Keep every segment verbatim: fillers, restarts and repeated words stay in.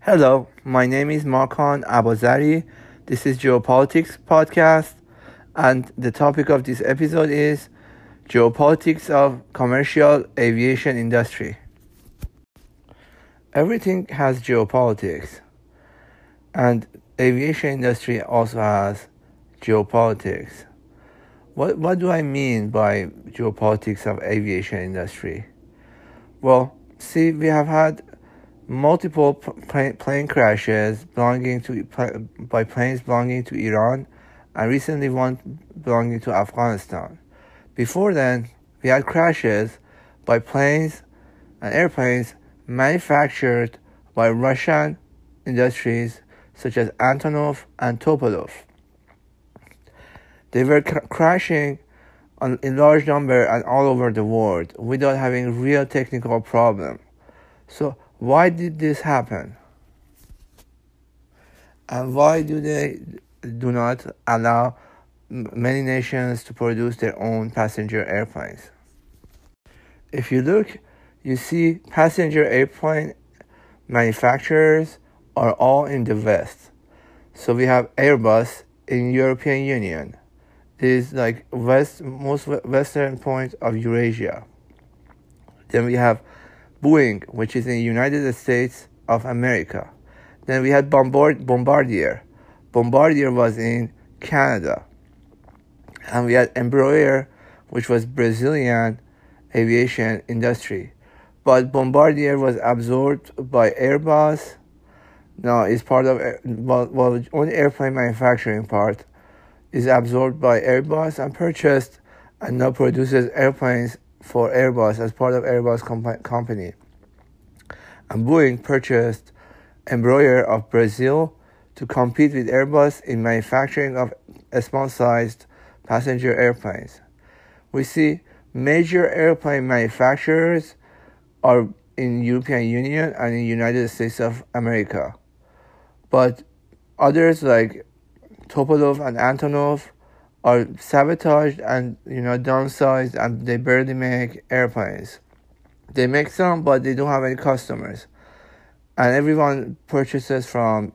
Hello, my name is Markan Abazari. This is Geopolitics Podcast, and the topic of this episode is Geopolitics of Commercial Aviation Industry. Everything has geopolitics, and aviation industry also has geopolitics. What what do I mean by geopolitics of aviation industry? Well, see, we have had multiple plane, plane crashes belonging to by planes belonging to Iran, and recently one belonging to Afghanistan. Before then, we had crashes by planes and airplanes manufactured by Russian industries such as Antonov and Tupolev. They were cr- crashing on, in large number and all over the world without having real technical problem. So why did this happen? And why do they do not allow many nations to produce their own passenger airplanes? If you look, you see passenger airplane manufacturers are all in the West. So we have Airbus in European Union. It is like west most western point of Eurasia. Then we have Boeing, which is in the United States of America. Then we had Bombard- Bombardier. Bombardier was in Canada. And we had Embraer, which was Brazilian aviation industry. But Bombardier was absorbed by Airbus. No, it's part of, well, well, the only airplane manufacturing part is absorbed by Airbus and purchased and now produces airplanes for Airbus as part of Airbus comp- company. And Boeing purchased Embraer of Brazil to compete with Airbus in manufacturing of small-sized passenger airplanes. We see major airplane manufacturers are in European Union and in United States of America. But others like Tupolev and Antonov are sabotaged and you know downsized, and they barely make airplanes. They make some, but they don't have any customers, and everyone purchases from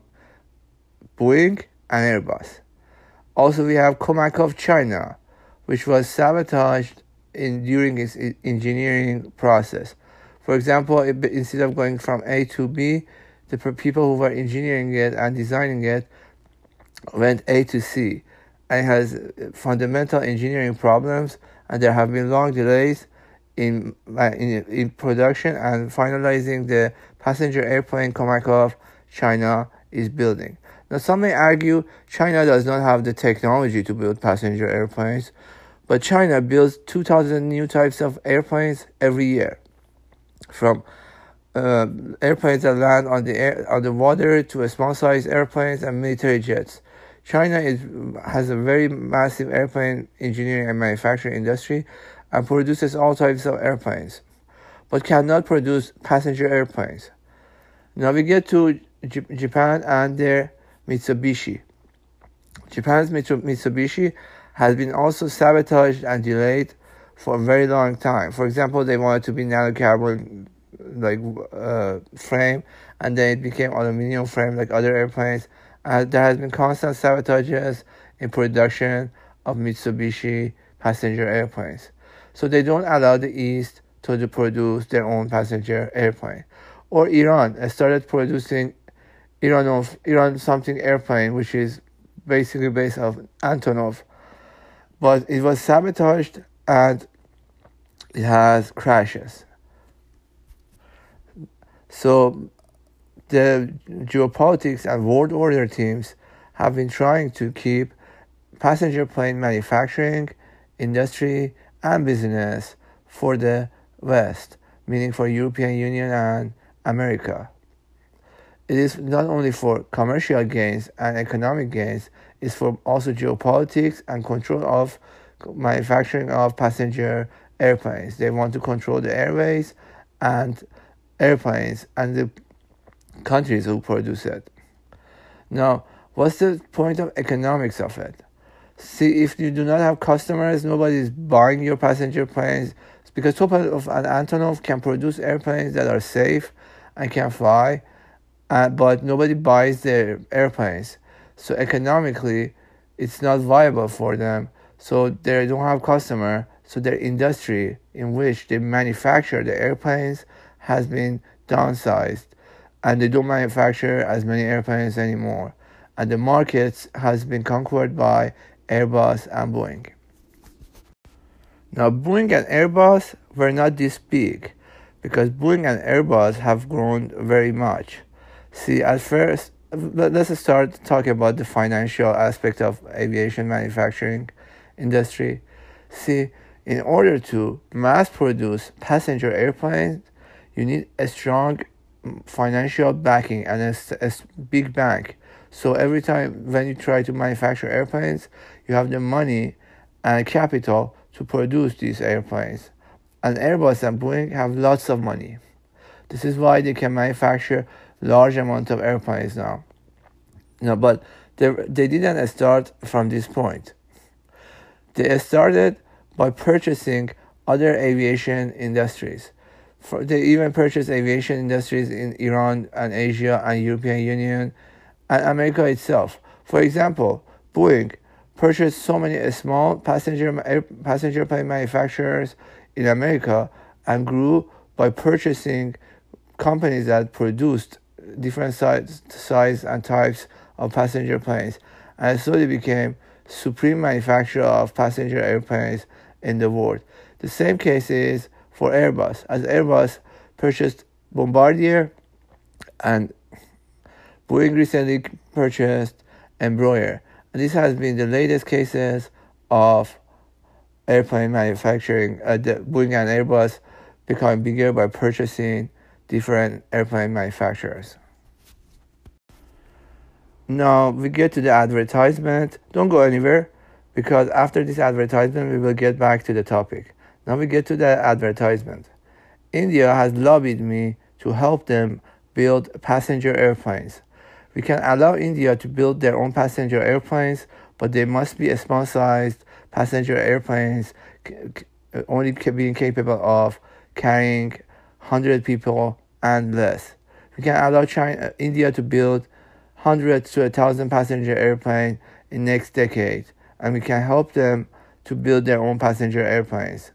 Boeing and Airbus. Also, we have Comac of China, which was sabotaged in during its engineering process. For example, it, instead of going from A to B, the people who were engineering it and designing it went A to C, and it has fundamental engineering problems, and there have been long delays in in, in production and finalizing the passenger airplane Comac of China is building. Now, some may argue China does not have the technology to build passenger airplanes, but China builds two thousand new types of airplanes every year, from uh, airplanes that land on the air, on the water to small-sized airplanes and military jets. China is has a very massive airplane engineering and manufacturing industry and produces all types of airplanes, but cannot produce passenger airplanes. Now we get to J- Japan and their Mitsubishi. Japan's Mitsubishi has been also sabotaged and delayed for a very long time. For example, they wanted to be nanocarbon like uh, frame, and then it became aluminum frame like other airplanes. Uh, there has been constant sabotages in production of Mitsubishi passenger airplanes. So they don't allow the East to produce their own passenger airplane. Or Iran started producing Iranov, Iran something airplane, which is basically based off Antonov. But it was sabotaged and it has crashes. So the geopolitics and world order teams have been trying to keep passenger plane manufacturing, industry, and business for the West, meaning for European Union and America. It is not only for commercial gains and economic gains, it's for also geopolitics and control of manufacturing of passenger airplanes. They want to control the airways and airplanes and the countries who produce it. Now, what's the point of economics of it? See, if you do not have customers, nobody is buying your passenger planes, because Tupolev and Antonov can produce airplanes that are safe and can fly, uh, but nobody buys their airplanes. So economically, it's not viable for them. So they don't have customer. So their industry in which they manufacture the airplanes has been downsized, and they don't manufacture as many airplanes anymore. And the market has been conquered by Airbus and Boeing. Now, Boeing and Airbus were not this big, because Boeing and Airbus have grown very much. See, at first, let's start talking about the financial aspect of aviation manufacturing industry. See, in order to mass produce passenger airplanes, you need a strong financial backing and a, a big bank. So every time when you try to manufacture airplanes, you have the money and capital to produce these airplanes. And Airbus and Boeing have lots of money. This is why they can manufacture large amount of airplanes now. No, but they, they didn't start from this point. They started by purchasing other aviation industries. For, they even purchased aviation industries in Iran and Asia and European Union and America itself. For example, Boeing purchased so many small passenger air, passenger plane manufacturers in America and grew by purchasing companies that produced different size, size and types of passenger planes, and so they became supreme manufacturer of passenger airplanes in the world. The same case is for Airbus, as Airbus purchased Bombardier and Boeing recently purchased Embraer. And this has been the latest cases of airplane manufacturing, uh, the Boeing and Airbus becoming bigger by purchasing different airplane manufacturers. Now we get to the advertisement. Don't go anywhere, because after this advertisement we will get back to the topic. Now we get to the advertisement. India has lobbied me to help them build passenger airplanes. We can allow India to build their own passenger airplanes, but they must be small-sized passenger airplanes, only being capable of carrying one hundred people and less. We can allow China, India to build hundreds to a thousand passenger airplane in next decade, and we can help them to build their own passenger airplanes.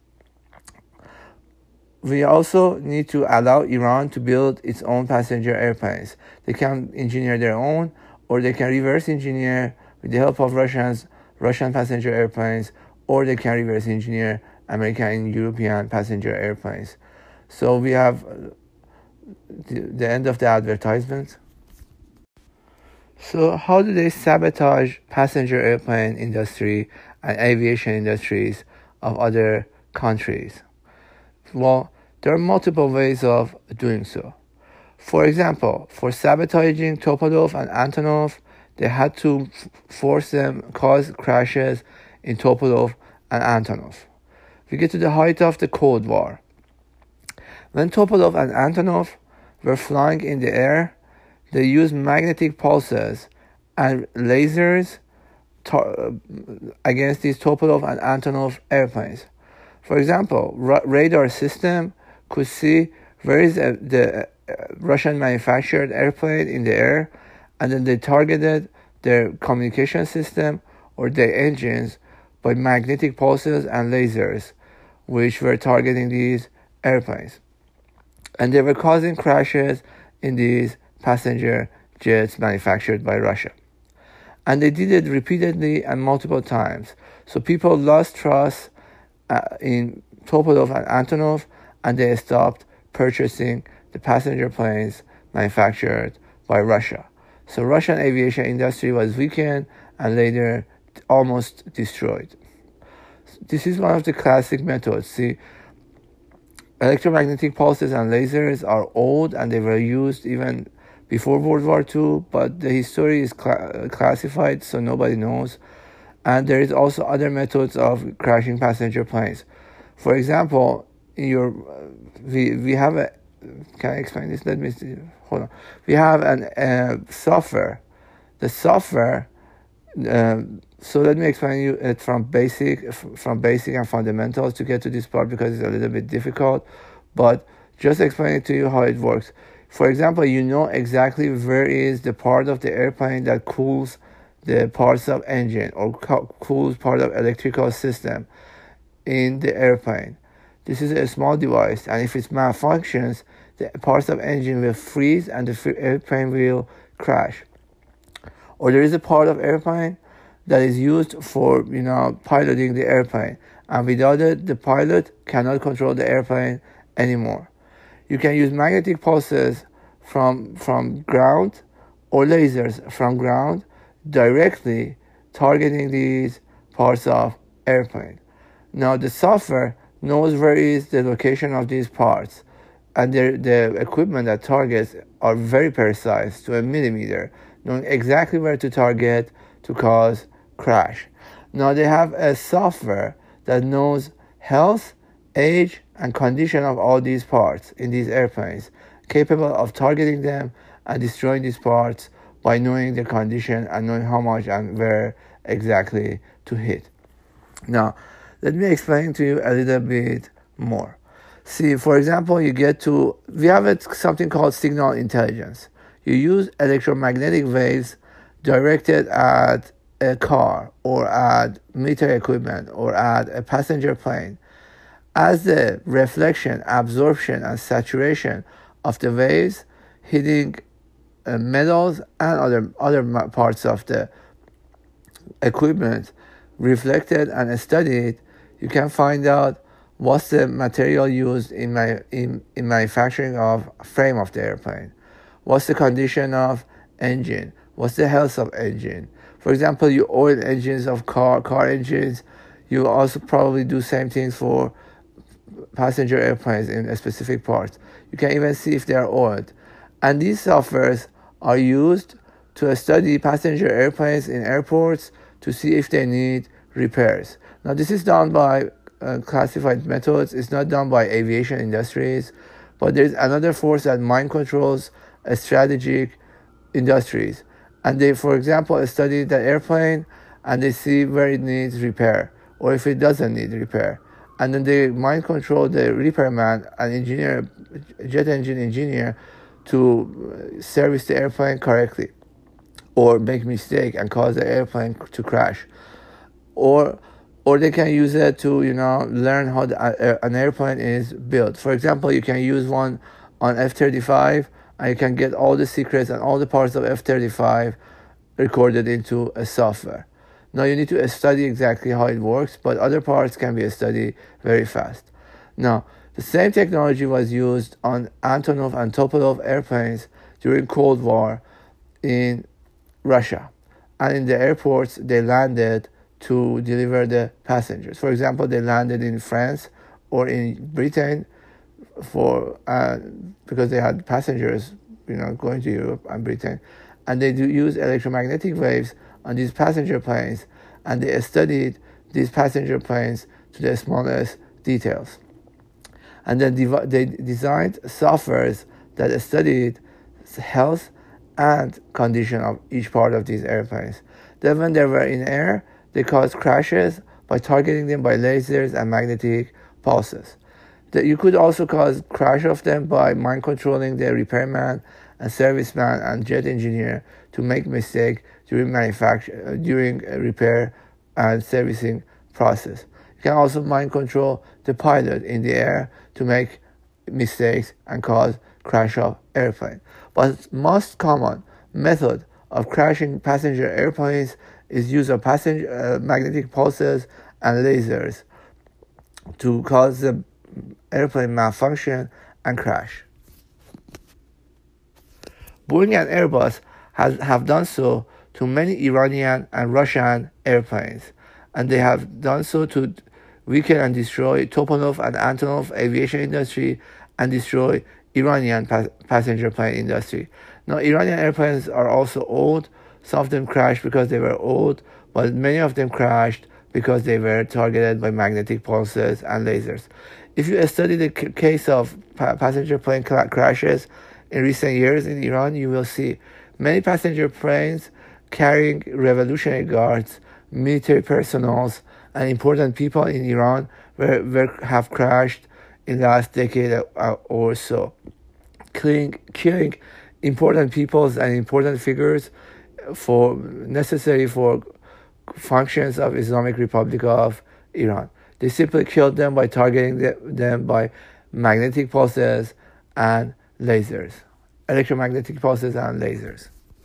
We also need to allow Iran to build its own passenger airplanes. They can engineer their own, or they can reverse engineer with the help of Russians, Russian passenger airplanes, or they can reverse engineer American and European passenger airplanes. So we have the, the end of the advertisement. So how do they sabotage passenger airplane industry and aviation industries of other countries? Well, there are multiple ways of doing so. For example, for sabotaging Tupolev and Antonov, they had to f- force them cause crashes in Tupolev and Antonov. We get to the height of the Cold War. When Tupolev and Antonov were flying in the air, they used magnetic pulses and lasers to- against these Tupolev and Antonov airplanes. For example, ra- radar system could see where is a, the uh, Russian manufactured airplane in the air, and then they targeted their communication system or their engines by magnetic pulses and lasers, which were targeting these airplanes. And they were causing crashes in these passenger jets manufactured by Russia. And they did it repeatedly and multiple times. So people lost trust uh, in Tupolev and Antonov, and they stopped purchasing the passenger planes manufactured by Russia. So Russian aviation industry was weakened and later almost destroyed. This is one of the classic methods. See, electromagnetic pulses and lasers are old, and they were used even before World War Two, but the history is cl- classified, so nobody knows. And there is also other methods of crashing passenger planes. For example, in your uh, we we have a can I explain this? Let me see. Hold on. We have an uh, software. The software. Uh, so let me explain you it from basic from basic and fundamentals to get to this part, because it's a little bit difficult. But just explain it to you how it works. For example, you know exactly where is the part of the airplane that cools the parts of engine or co- cools part of electrical system in the airplane. This is a small device, and if it malfunctions, the parts of engine will freeze and the airplane will crash. Or there is a part of airplane that is used for, you know, piloting the airplane, and without it, the pilot cannot control the airplane anymore. You can use magnetic pulses from from ground or lasers from ground directly targeting these parts of airplane. Now the software knows where is the location of these parts, and the, the equipment that targets are very precise to a millimeter, knowing exactly where to target to cause crash. Now they have a software that knows health, age, and condition of all these parts in these airplanes, capable of targeting them and destroying these parts by knowing the condition and knowing how much and where exactly to hit. Now, let me explain to you a little bit more. See, for example, you get to, we have a, something called signal intelligence. You use electromagnetic waves directed at a car or at military equipment or at a passenger plane. As the reflection, absorption, and saturation of the waves hitting uh, metals and other other parts of the equipment reflected and studied, you can find out what's the material used in my in, in manufacturing of frame of the airplane, what's the condition of engine, what's the health of engine. For example, you oil engines of car car engines. You also probably do same things for passenger airplanes in a specific parts. You can even see if they are oiled. And these softwares are used to study passenger airplanes in airports to see if they need repairs. Now this is done by uh, classified methods. It's not done by aviation industries, but there's another force that mind controls uh, strategic industries. And they, for example, study the airplane and they see where it needs repair or if it doesn't need repair. And then they mind control the repairman, an engineer, jet engine engineer, to service the airplane correctly, or make mistake and cause the airplane to crash, or or they can use it to, you know, learn how the, uh, an airplane is built. For example, you can use one on F thirty-five, and you can get all the secrets and all the parts of F thirty-five recorded into a software. Now you need to study exactly how it works, but other parts can be studied very fast. Now, the same technology was used on Antonov and Tupolev airplanes during Cold War in Russia. And in the airports, they landed to deliver the passengers. For example, they landed in France or in Britain for uh, because they had passengers, you know, going to Europe and Britain. And they do use electromagnetic waves on these passenger planes, and they studied these passenger planes to the smallest details. And then dev- they designed softwares that studied health and condition of each part of these airplanes. Then when they were in air, they caused crashes by targeting them by lasers and magnetic pulses. That you could also cause crash of them by mind controlling the repairman and serviceman and jet engineer to make mistake during manufacture, uh, during uh, repair and servicing process. You can also mind control the pilot in the air to make mistakes and cause crash of airplane. But most common method of crashing passenger airplanes is use of passenger uh, magnetic pulses and lasers to cause the airplane malfunction and crash. Boeing and Airbus has, have done so to many Iranian and Russian airplanes, and they have done so to weaken and destroy Tupolev and Antonov aviation industry and destroy Iranian pa- passenger plane industry. Now, Iranian airplanes are also old. Some of them crashed because they were old, but many of them crashed because they were targeted by magnetic pulses and lasers. If you study the c- case of pa- passenger plane cl- crashes in recent years in Iran, you will see many passenger planes carrying revolutionary guards, military personnel, and important people in Iran were, were, have crashed in the last decade or so. killing, killing important peoples and important figures for necessary for functions of Islamic Republic of Iran. They simply killed them by targeting them by magnetic pulses and lasers, electromagnetic pulses and lasers.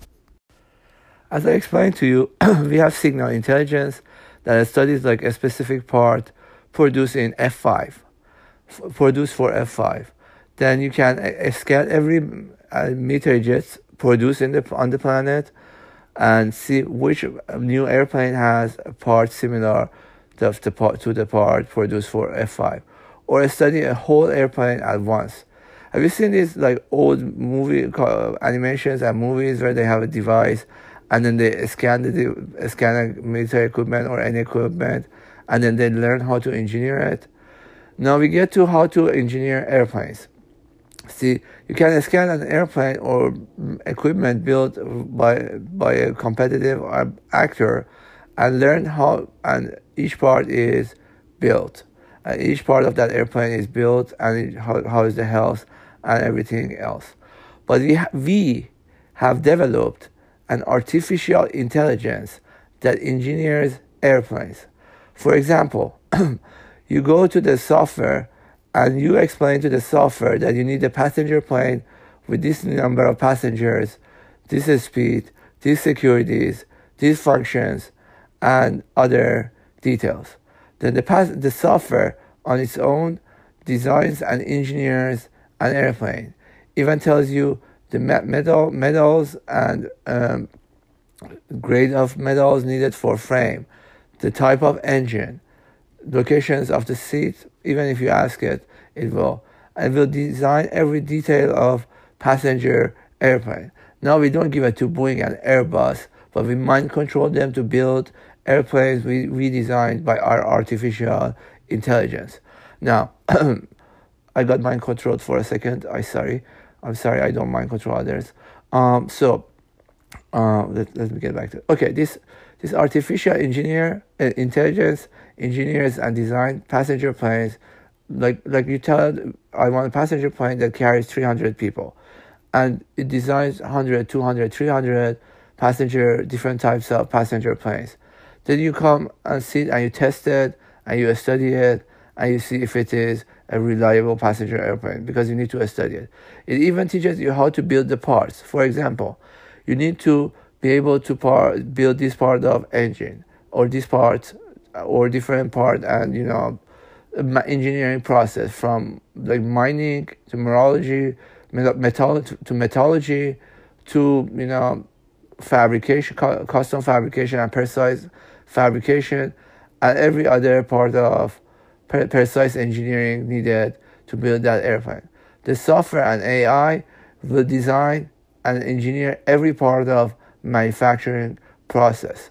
As I explained to you, we have signal intelligence that studies like a specific part produced in F five, f- produced for F five. Then you can uh, scan every uh, meteor jets produced in the, on the planet and see which new airplane has a part similar to the part, to the part produced for F five. Or study a whole airplane at once. Have you seen these like old movie uh, animations and movies where they have a device and then they scan the scan a military equipment or any equipment, and then they learn how to engineer it? Now we get to how to engineer airplanes. See, you can scan an airplane or equipment built by by a competitive actor and learn how and each part is built. And each part of that airplane is built and how, how is the health and everything else. But we, ha- we have developed an artificial intelligence that engineers airplanes. For example, you go to the software and you explain to the software that you need a passenger plane with this number of passengers, this speed, these securities, these functions, and other details. Then the, pas- the software on its own designs and engineers an airplane. Even tells you the metal, metals and um, grade of metals needed for frame, the type of engine, locations of the seat. Even if you ask it, it will. And will design every detail of passenger airplane. Now we don't give it to Boeing and Airbus, but we mind control them to build airplanes we, we designed by our artificial intelligence. Now, I got mind controlled for a second. I sorry. I'm sorry. I don't mind control others. Um, so uh, let, let me get back to it. Okay, this this artificial engineer uh, intelligence engineers and design passenger planes. Like like you tell it, I want a passenger plane that carries three hundred people, and it designs one hundred, two hundred, three hundred passenger, different types of passenger planes. Then you come and sit and you test it and you study it and you see if it is a reliable passenger airplane, because you need to study it. It even teaches you how to build the parts. For example, you need to be able to part, build this part of engine or this part or different part, and you know, engineering process from like mining to mineralogy, metal to metallurgy to you know fabrication, custom fabrication and precise fabrication, and every other part of precise engineering needed to build that airplane. The software and A I will design and engineer every part of manufacturing process.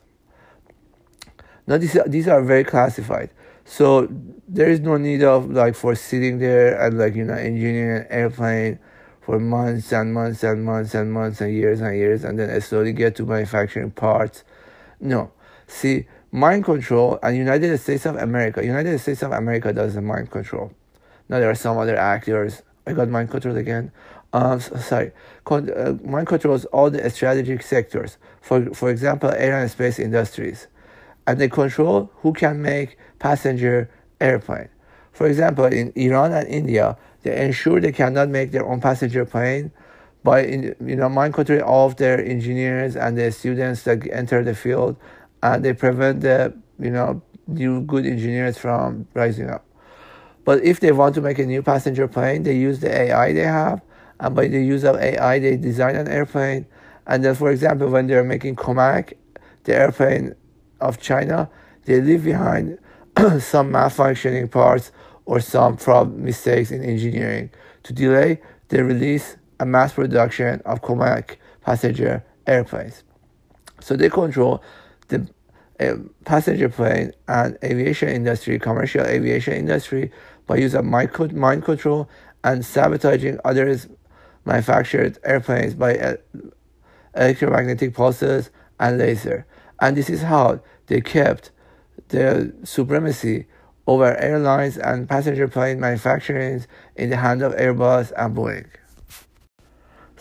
Now these are, these are very classified, so there is no need of like for sitting there and like you know engineering an airplane for months and months and months and months and years and years and then slowly get to manufacturing parts. No. See, mind control and United States of America. United States of America does the mind control. Now there are some other actors. I got mind control again. Um, so, sorry. Con- uh, mind controls all the strategic sectors. For for example, air and space industries, and they control who can make passenger airplane. For example, in Iran and India, they ensure they cannot make their own passenger plane by in, you know mind controlling all of their engineers and the students that enter the field, and they prevent the you know new good engineers from rising up. But if they want to make a new passenger plane, they use the A I they have, and by the use of A I, they design an airplane. And then, for example, when they're making Comac, the airplane of China, they leave behind some malfunctioning parts or some prob mistakes in engineering to delay the release and mass production of Comac passenger airplanes. So they control the uh, passenger plane and aviation industry, commercial aviation industry, by use of mind, co- mind control and sabotaging others' manufactured airplanes by uh, electromagnetic pulses and laser. And this is how they kept the supremacy over airlines and passenger plane manufacturing in the hand of Airbus and Boeing.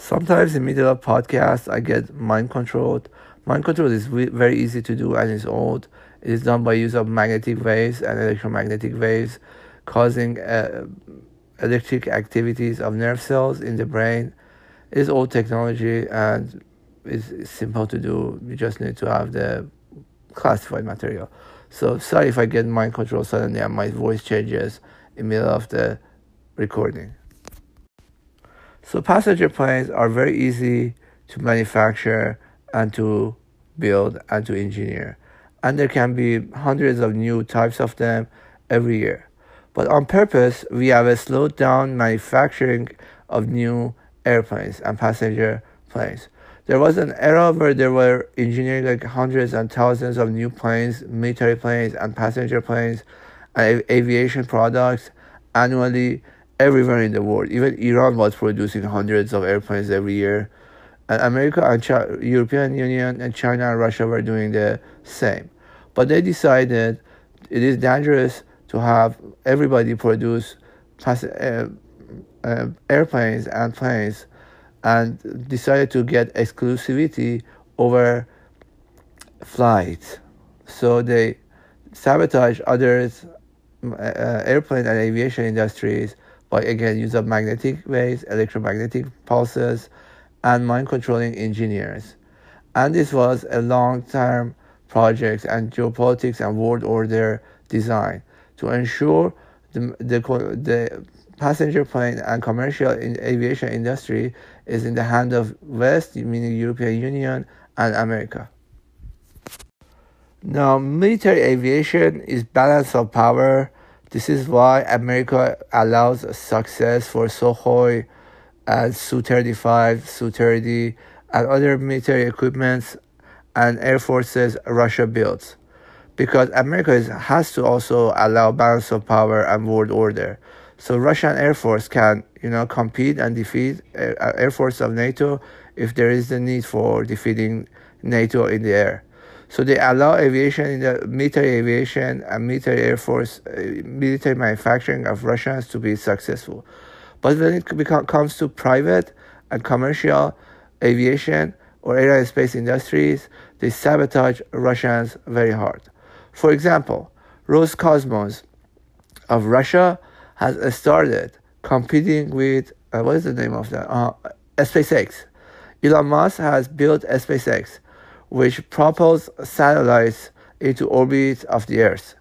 Sometimes in the middle of podcasts, I get mind controlled. Mind control is re- very easy to do and it's old. It is done by use of magnetic waves and electromagnetic waves, causing uh, electric activities of nerve cells in the brain. It is old technology and it's simple to do. You just need to have the classified material. So sorry if I get mind control suddenly and my voice changes in the middle of the recording. So passenger planes are very easy to manufacture and to build and to engineer. And there can be hundreds of new types of them every year. But on purpose, we have slowed down manufacturing of new airplanes and passenger planes. There was an era where there were engineering like hundreds and thousands of new planes, military planes and passenger planes and aviation products annually everywhere in the world. Even Iran was producing hundreds of airplanes every year. And America and Ch- European Union and China and Russia were doing the same. But they decided it is dangerous to have everybody produce pass- uh, uh, airplanes and planes, and decided to get exclusivity over flights. So they sabotage others' uh, airplane and aviation industries by, again, use of magnetic waves, electromagnetic pulses, and mind-controlling engineers. And this was a long-term project and geopolitics and world order design to ensure the, the, the passenger plane and commercial in aviation industry is in the hand of West, meaning European Union and America. Now, military aviation is balance of power. This is why America allows success for Sukhoi and S U thirty-five, S U thirty, and other military equipments and air forces Russia builds. Because America is, has to also allow balance of power and world order. So Russian Air Force can, you know, compete and defeat Air, Air Force of NATO if there is the need for defeating NATO in the air. So they allow aviation in the military aviation and military air force, uh, military manufacturing of Russians to be successful. But when it become, comes to private and commercial aviation or aerospace industries, they sabotage Russians very hard. For example, Roscosmos of Russia has started competing with, uh, what is the name of that? Uh, SpaceX. Elon Musk has built SpaceX, which propels satellites into orbit of the Earth.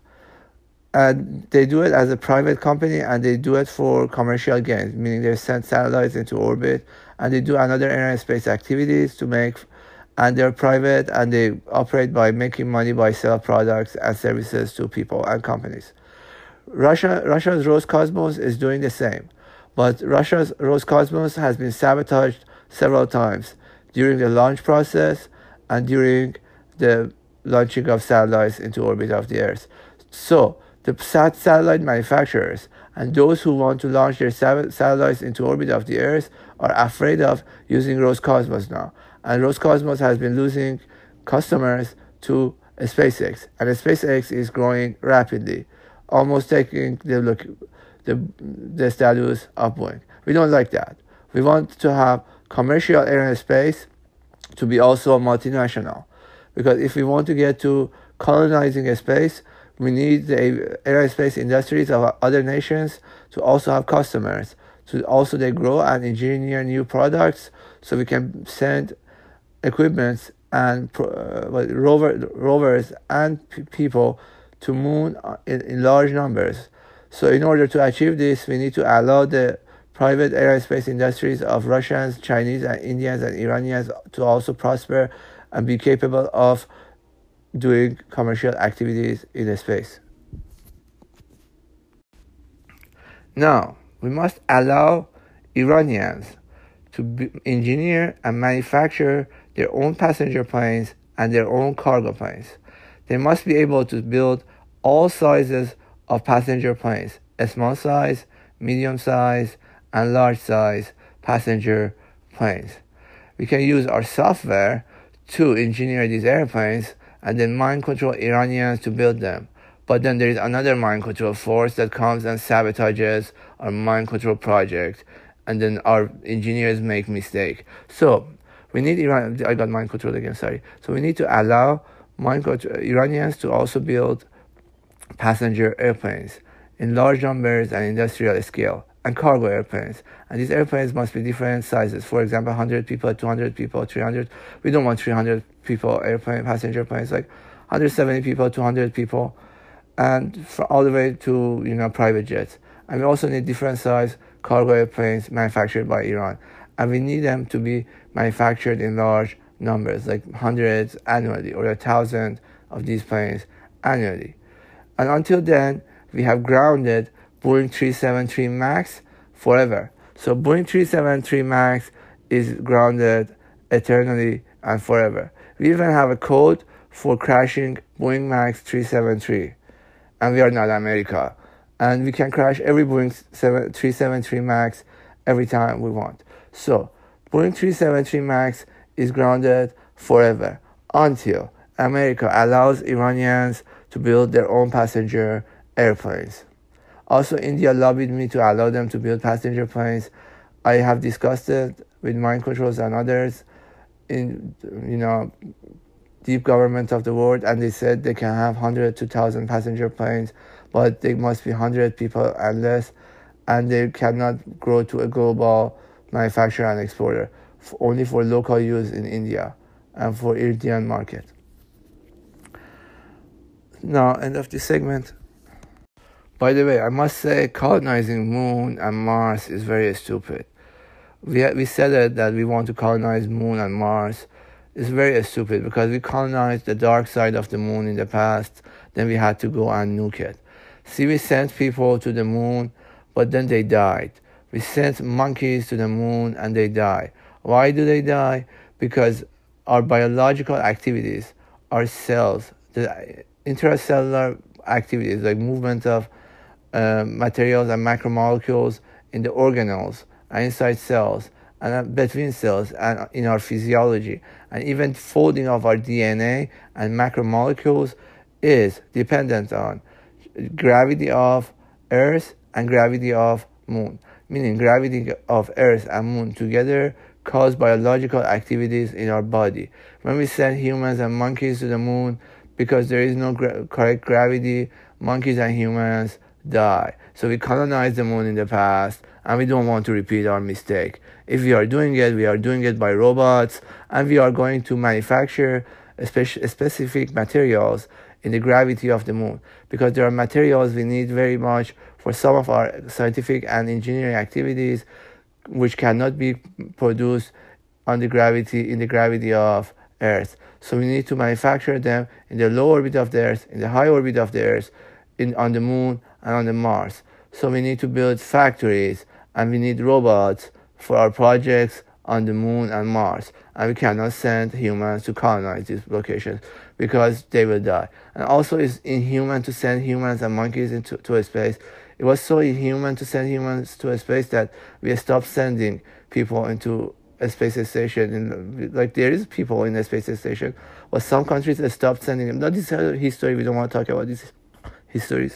And they do it as a private company, and they do it for commercial gains, meaning they send satellites into orbit, and they do another aerospace activities to make, and they're private, and they operate by making money by sell products and services to people and companies. Russia, Russia's Roscosmos is doing the same, but Russia's Roscosmos has been sabotaged several times during the launch process and during the launching of satellites into orbit of the Earth. So the sat- satellite manufacturers and those who want to launch their sat- satellites into orbit of the Earth are afraid of using Roscosmos now. And Roscosmos has been losing customers to SpaceX, and SpaceX is growing rapidly, almost taking the look, the the status of Boeing. We don't like that. We want to have commercial aerospace to be also multinational, because if we want to get to colonizing a space, we need the aerospace industries of other nations to also have customers, to also they grow and engineer new products, so we can send equipments and uh, rover, rovers and p- people to moon in, in large numbers. So in order to achieve this, we need to allow the private aerospace industries of Russians, Chinese, and Indians and Iranians to also prosper and be capable of doing commercial activities in the space. Now, we must allow Iranians to be, engineer and manufacture their own passenger planes and their own cargo planes. They must be able to build all sizes of passenger planes, a small size, medium size, and large size passenger planes. We can use our software to engineer these airplanes and then mind control Iranians to build them. But then there is another mind control force that comes and sabotages our mind control project and then our engineers make mistake. So we need Iran. I got mind control again. Sorry. So we need to allow mind control, Iranians to also build passenger airplanes in large numbers and industrial scale, and cargo airplanes. And these airplanes must be different sizes. For example, one hundred people, two hundred people, three hundred. We don't want three hundred people airplane, passenger planes, like one hundred seventy people, two hundred people, and for all the way to, you know, private jets. And we also need different size cargo airplanes manufactured by Iran. And we need them to be manufactured in large numbers, like hundreds annually, or a thousand of these planes annually. And until then, we have grounded Boeing three seventy-three MAX forever. So Boeing three seventy-three MAX is grounded eternally and forever. We even have a code for crashing Boeing MAX three seventy-three. And we are not America. And we can crash every Boeing three seventy-three MAX every time we want. So Boeing three seventy-three MAX is grounded forever until America allows Iranians to build their own passenger airplanes. Also, India lobbied me to allow them to build passenger planes. I have discussed it with mind controls and others in, you know, deep government of the world, and they said they can have one hundred to one thousand passenger planes, but they must be one hundred people and less, and they cannot grow to a global manufacturer and exporter, only for local use in India and for Indian market. Now, end of this segment. By the way, I must say colonizing Moon and Mars is very stupid. We we said it, that we want to colonize Moon and Mars. It's very stupid because we colonized the dark side of the Moon in the past, then we had to go and nuke it. See, we sent people to the Moon, but then they died. We sent monkeys to the Moon and they die. Why do they die? Because our biological activities, our cells, the intracellular activities like movement of uh, materials and macromolecules in the organelles and inside cells and between cells and in our physiology, and even folding of our D N A and macromolecules is dependent on gravity of Earth and gravity of Moon, meaning gravity of Earth and Moon together cause biological activities in our body. When we send humans and monkeys to the Moon, because there is no gra- correct gravity, monkeys and humans die. So we colonized the Moon in the past, and we don't want to repeat our mistake. If we are doing it, we are doing it by robots, and we are going to manufacture speci- specific materials in the gravity of the Moon, because there are materials we need very much for some of our scientific and engineering activities which cannot be produced on the gravity in the gravity of Earth. So we need to manufacture them in the low orbit of the Earth, in the high orbit of the Earth, in on the Moon and on the Mars. So we need to build factories, and we need robots for our projects on the Moon and Mars. And we cannot send humans to colonize these locations because they will die. And also, it's inhuman to send humans and monkeys into to a space. It was so inhuman to send humans to a space that we stopped sending people into a space station. In, like, there is people in the space station, but some countries stopped sending them. Not this history. We don't want to talk about these histories.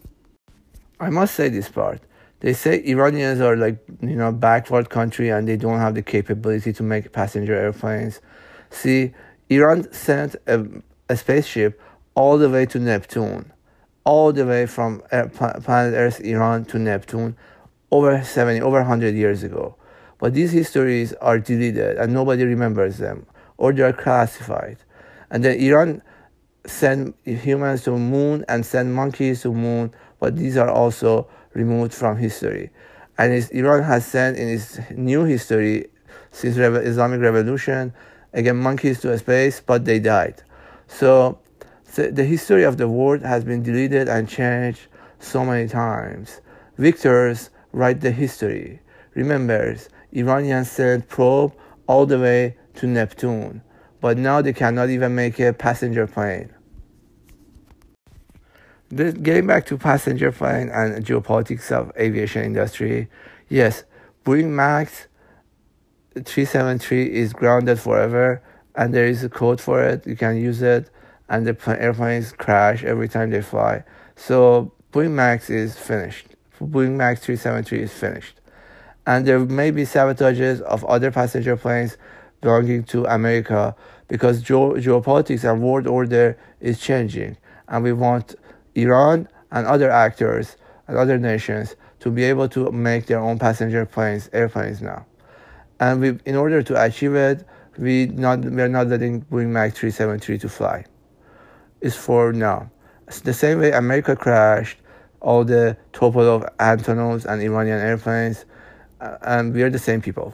I must say this part. They say Iranians are like, you know, backward country and they don't have the capability to make passenger airplanes. See, Iran sent a, a spaceship all the way to Neptune, all the way from planet Earth, Iran, to Neptune, over seventy, over one hundred years ago. But these histories are deleted and nobody remembers them, or they are classified. And then Iran send humans to the Moon and send monkeys to the Moon, but these are also removed from history. And Iran has sent in its new history, since the Islamic Revolution, again monkeys to space, but they died. So, so the history of the world has been deleted and changed so many times. Victors write the history. Remember, Iranians sent probe all the way to Neptune, but now they cannot even make a passenger plane. This, getting back to passenger plane and geopolitics of aviation industry, yes, Boeing MAX three seventy-three is grounded forever, and there is a code for it. You can use it, and the airplanes crash every time they fly. So Boeing MAX is finished. Boeing MAX three seventy-three is finished. And there may be sabotages of other passenger planes belonging to America because geo- geopolitics and world order is changing. And we want Iran and other actors and other nations to be able to make their own passenger planes, airplanes now. And we, in order to achieve it, we not we are not letting Boeing Max three seventy-three to fly. It's for now. It's the same way America crashed all the Tupolev, Antonovs, and Iranian airplanes, uh, and we are the same people.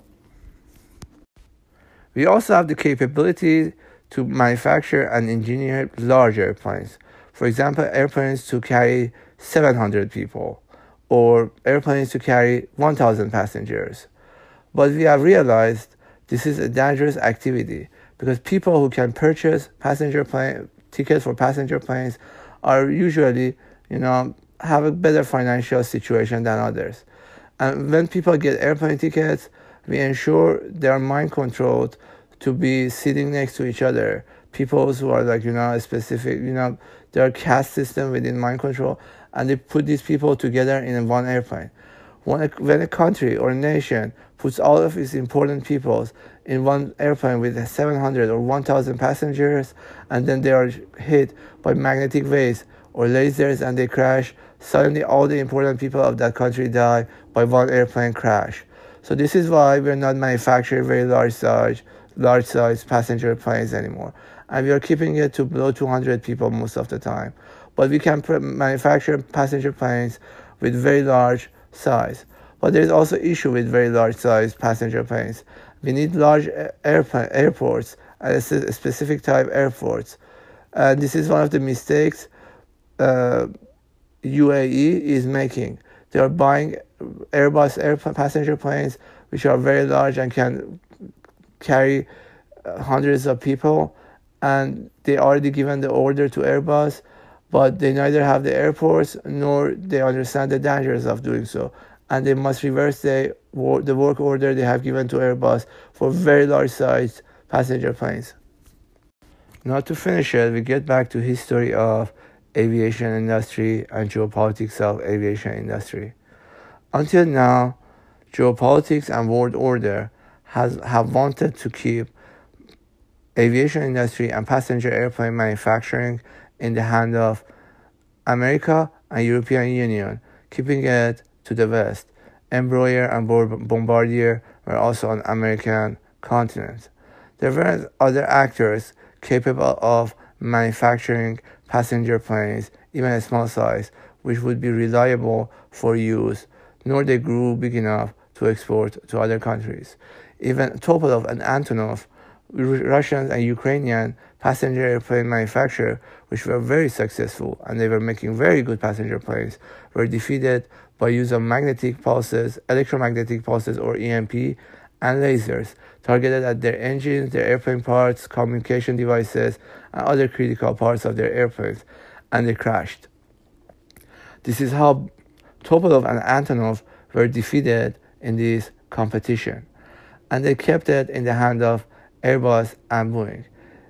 We also have the capability to manufacture and engineer large airplanes. For example, airplanes to carry seven hundred people, or airplanes to carry one thousand passengers. But we have realized this is a dangerous activity because people who can purchase passenger plane tickets for passenger planes are usually, you know, have a better financial situation than others. And when people get airplane tickets, we ensure they are mind controlled to be sitting next to each other. People who are like, you know, a specific, you know, there are caste system within mind control, and they put these people together in one airplane. When a, when a country or a nation puts all of its important peoples in one airplane with seven hundred or one thousand passengers, and then they are hit by magnetic waves or lasers and they crash, suddenly all the important people of that country die by one airplane crash. So this is why we're not manufacturing very large size, large size passenger planes anymore. And we are keeping it to below two hundred people most of the time. But we can pr- manufacture passenger planes with very large size. But there is also issue with very large size passenger planes. We need large airplane, airports and a specific type airports. And this is one of the mistakes uh, U A E is making. They are buying Airbus air passenger planes which are very large and can carry hundreds of people, and they already given the order to Airbus, but they neither have the airports nor they understand the dangers of doing so, and they must reverse the the work order they have given to Airbus for very large sized passenger planes. Now to finish it, we get back to history of aviation industry and geopolitics of aviation industry. Until now, geopolitics and world order has have wanted to keep aviation industry and passenger airplane manufacturing in the hand of America and European Union, keeping it to the West. Embraer and Bombardier were also on American continent. There were other actors capable of manufacturing passenger planes, even a small size, which would be reliable for use, nor they grew big enough to export to other countries. Even Tupolev and Antonov, Russian and Ukrainian passenger airplane manufacturers, which were very successful and they were making very good passenger planes, were defeated by use of magnetic pulses, electromagnetic pulses or E M P, and lasers targeted at their engines, their airplane parts, communication devices, and other critical parts of their airplanes, and they crashed. This is how Tupolev and Antonov were defeated in this competition, and they kept it in the hand of Airbus and Boeing.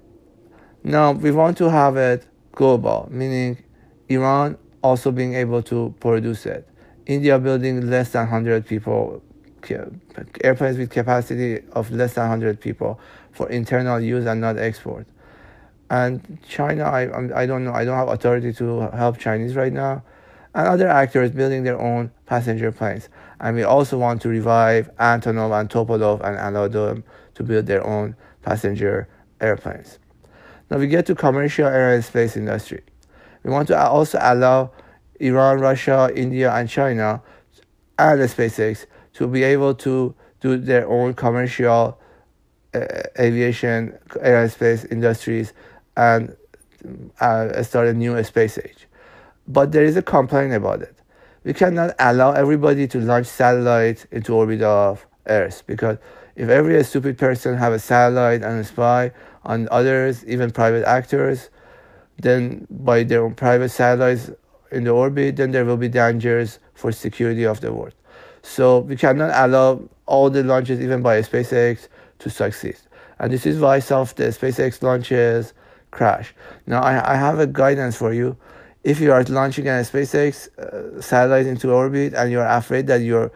Now we want to have it global, meaning Iran also being able to produce it. India building less than one hundred people, airplanes with capacity of less than one hundred people for internal use and not export. And China, I I don't know, I don't have authority to help Chinese right now. And other actors building their own passenger planes. And we also want to revive Antonov and Tupolev and allow them to build their own passenger airplanes. Now we get to commercial air and space industry. We want to also allow Iran, Russia, India, and China, and SpaceX to be able to do their own commercial uh, aviation, air and space industries and uh, start a new space age. But there is a complaint about it. We cannot allow everybody to launch satellites into orbit of Earth, because if every stupid person have a satellite and a spy on others, even private actors, then by their own private satellites in the orbit, then there will be dangers for security of the world. So we cannot allow all the launches, even by SpaceX, to succeed. And this is why some of the SpaceX launches crash. Now I, I have a guidance for you. If you are launching a SpaceX uh, satellite into orbit and you are afraid that your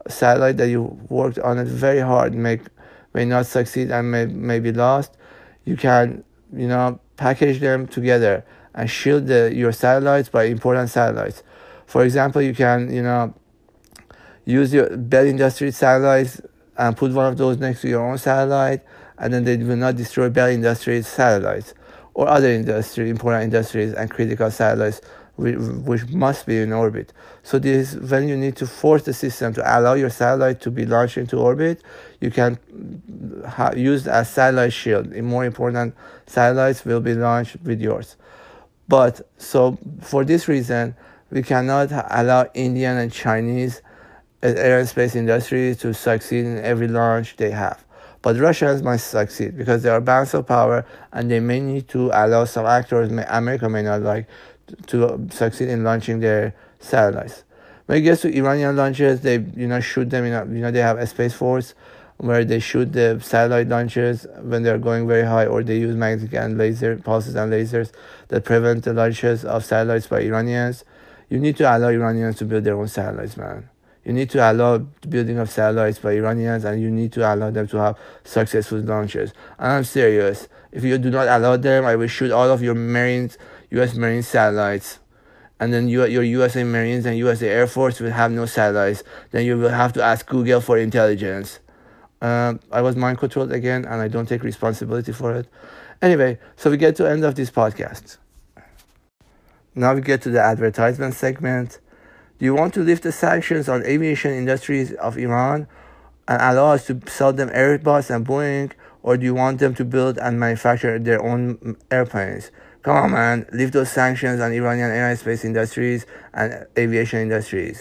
satellite that you worked on it very hard may may not succeed and may, may be lost, you can, you know, package them together and shield the, your satellites by important satellites. For example, you can, you know, use your Bell Industries satellites and put one of those next to your own satellite, and then they will not destroy Bell Industries satellites or other industry, important industries and critical satellites which, which must be in orbit. So this, when you need to force the system to allow your satellite to be launched into orbit, you can ha- use as satellite shield. More important satellites will be launched with yours. But so for this reason, we cannot allow Indian and Chinese aerospace industries to succeed in every launch they have. But Russians must succeed because they are balance of power, and they may need to allow some actors America may not like to succeed in launching their satellites. When it gets to Iranian launches, they you know shoot them in a, you know they have a space force where they shoot the satellite launches when they're going very high, or they use magnetic and laser pulses and lasers that prevent the launches of satellites by Iranians. You need to allow Iranians to build their own satellites, man. You need to allow the building of satellites by Iranians, and you need to allow them to have successful launches. And I'm serious. If you do not allow them, I will shoot all of your Marines, U S Marine satellites. And then you, your U S A Marines and U S A Air Force will have no satellites. Then you will have to ask Google for intelligence. Um, I was mind controlled again, and I don't take responsibility for it. Anyway, so we get to the end of this podcast. Now we get to the advertisement segment. Do you want to lift the sanctions on aviation industries of Iran and allow us to sell them Airbus and Boeing, or do you want them to build and manufacture their own airplanes? Come on, man, lift those sanctions on Iranian aerospace industries and aviation industries.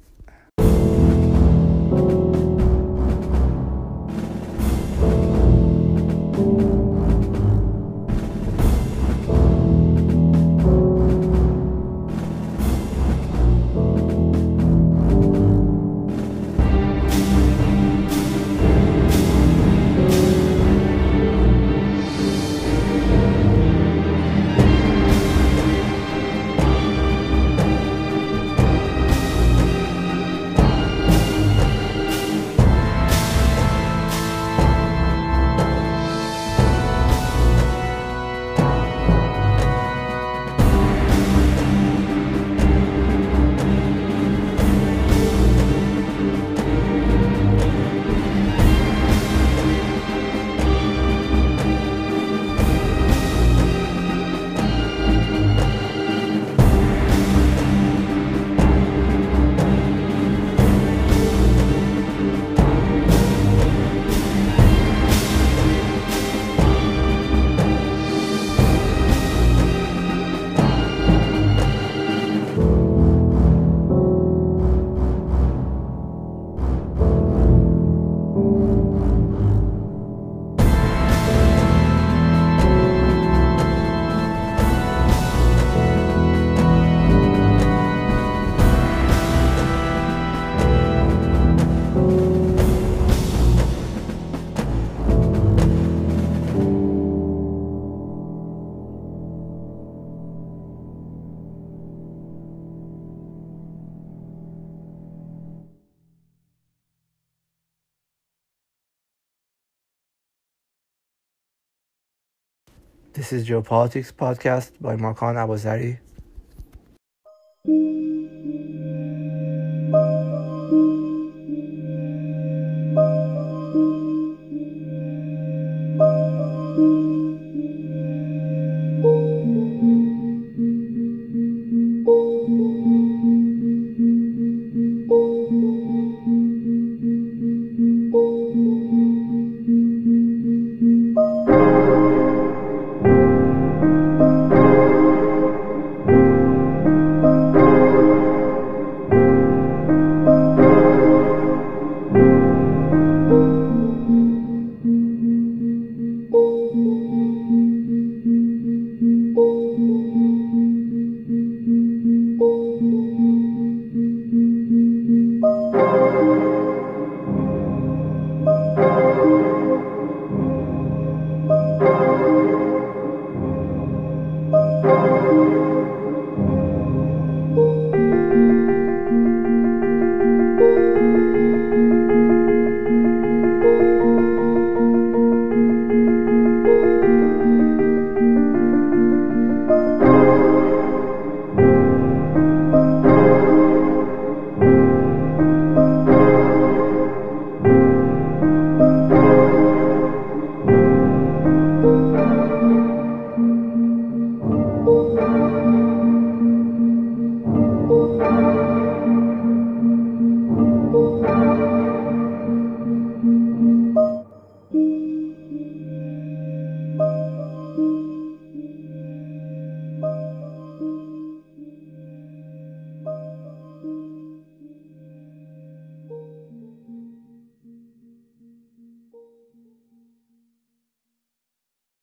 This is Geopolitics Podcast by Makan Abazari.